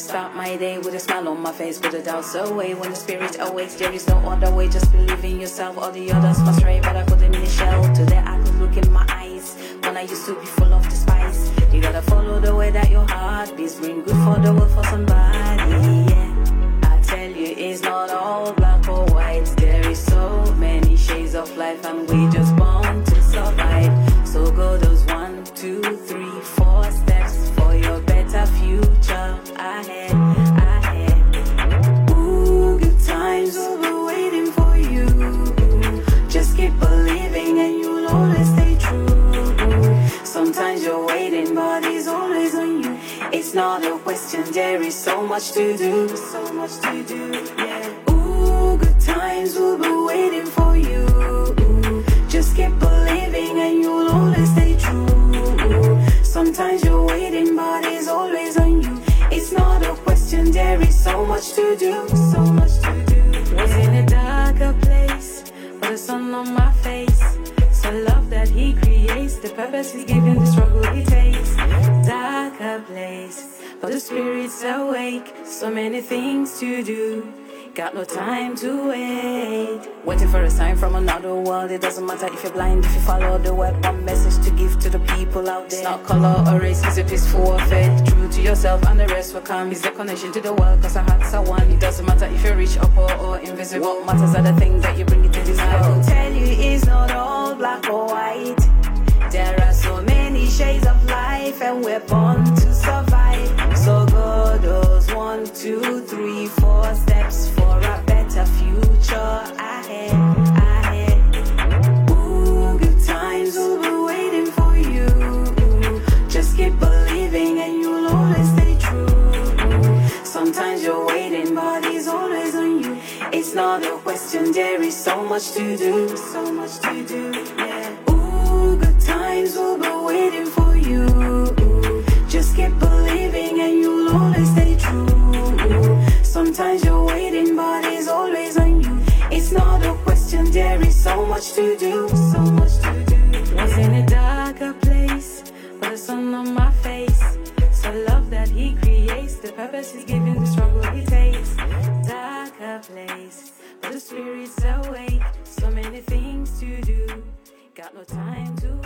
Start my day with a smile on my face, put the doubts away. When the spirit awakes, there is no other way. Just believe in yourself, all the others must stray. But I put them in a shell. Today I could look in my eyes when I used to be full of despise. You gotta follow the way that your heart beats. Bring good for the world for somebody, yeah. I tell you, it's not all black or white. There is so many shades of life, and we just born to survive. So go those 1, 2, 3, 4 steps for your better future ahead, ahead. Ooh, good times will be waiting for you. Just keep believing and you'll always stay true. Sometimes you're waiting, but it's always on you. It's not a question, there is so much to do, so much to do, yeah. Ooh, good times will be waiting for you. Just keep believing and you'll always stay true. Sometimes you're waiting, but it's always on you. It's not a question, there is so much to do, so much to do. Was in a darker place, with the sun on my face. So love that he creates, the purpose he's given, the struggle he takes. Darker place, but the spirit's awake. So many things to do, got no time to wait. Waiting for a sign from another world. It doesn't matter if you're blind, if you follow the word. One message to give to the people out there. It's not color or race, it's a peaceful faith. True to yourself and the rest will come. It's the connection to the world, cause our hearts are one. It doesn't matter if you're rich or poor or invisible. What matters are the things that you bring into this world. I will tell you, it's not all black or white. There are so many shades of life, and we're born to survive. So go those 1, 2, 3, 4 steps for a better future ahead, ahead. Ooh, good times will be waiting for you. Just keep believing and you'll always stay true. Sometimes you're waiting, but it's always on you. It's not a question, there is so much to do, so much to do, yeah. Ooh, good times will be waiting for you. Just keep believing and you'll always stay true. Sometimes you're waiting, but it's always on you. It's not a question, there is so much to do, so much to do. Was in a darker place, with the sun on my face. So love that he creates, the purpose he's given, the struggle he takes. Darker place, but the spirit's awake. So many things to do, got no time to